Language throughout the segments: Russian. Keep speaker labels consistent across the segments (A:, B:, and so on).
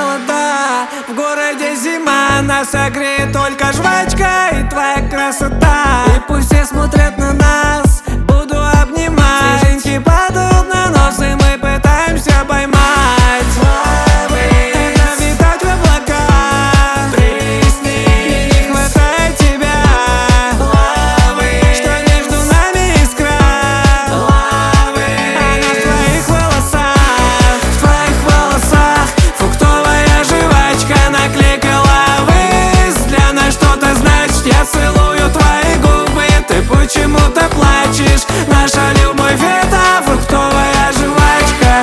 A: холода, в городе зима. Нас согреет только жвачка и твоя красота. И пусть все смотрят на нас, буду обнимать. Снежинки падают на нос, и мы пытаемся поймать. Это витать в облаках, присни, не хватает тебя. Что между нами искра, она в твоих волосах, в твоих волосах. Фруктовая жвачка накликала выс. Для нас что-то значит, я целую твои губы. Ты почему-то плачешь, наша любовь это фруктовая жвачка.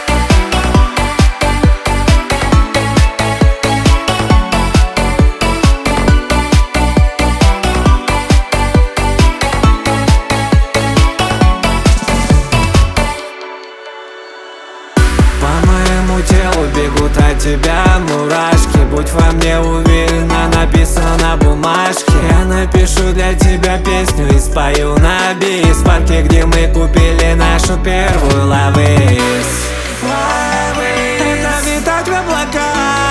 A: По моему телу бегут от тебя мурашки. Будь во мне уверена, написано на бумажке. Я напишу для тебя песню и спою на бис. В парке, где мы купили нашу первую лавис. Это витать в облаках,